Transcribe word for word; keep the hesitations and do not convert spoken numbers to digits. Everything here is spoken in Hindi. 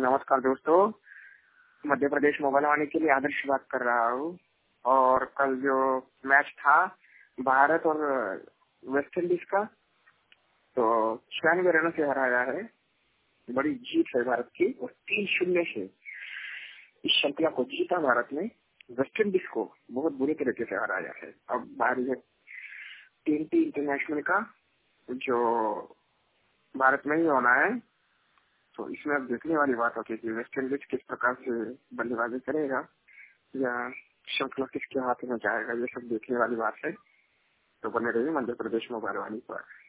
नमस्कार दोस्तों, मध्य प्रदेश मोबाइल वाणी के लिए आदर्श बात कर रहा हूँ। और कल जो मैच था भारत और वेस्ट इंडीज का, तो छियानवे रनों से हराया है। बड़ी जीत है भारत की और तीन शून्य से इस श्रृंखला को जीता भारत ने। वेस्ट इंडीज को बहुत बुरी तरीके से हराया है। अब बारी है टी टी इंटरनेशनल का, जो भारत में ही होना है। तो इसमें अब देखने वाली बात होगी कि वेस्ट इंडीज किस प्रकार से बल्लेबाजी करेगा या श्रृंखला किसके हाथ में जाएगा। ये सब देखने वाली बात है। तो बने रहिए मध्य प्रदेश मोबाइल वाणी पर।